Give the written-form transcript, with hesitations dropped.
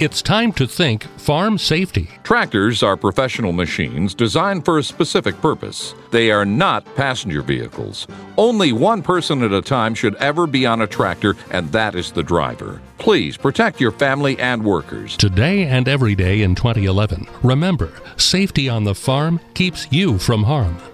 It's time to think farm safety. Tractors are professional machines designed for a specific purpose. They are not passenger vehicles. Only one person at a time should ever be on a tractor, and that is the driver. Please protect your family and workers. Today and every day in 2011, remember, safety on the farm keeps you from harm.